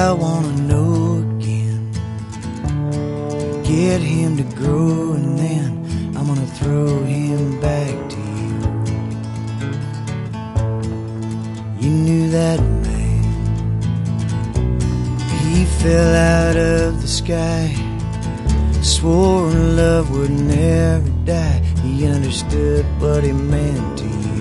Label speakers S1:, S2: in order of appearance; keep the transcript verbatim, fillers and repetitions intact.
S1: I wanna know again. Get him to grow, and then I'm gonna throw him back to you. You knew that man. He fell out of the sky, swore love would never die. He understood what it meant to you.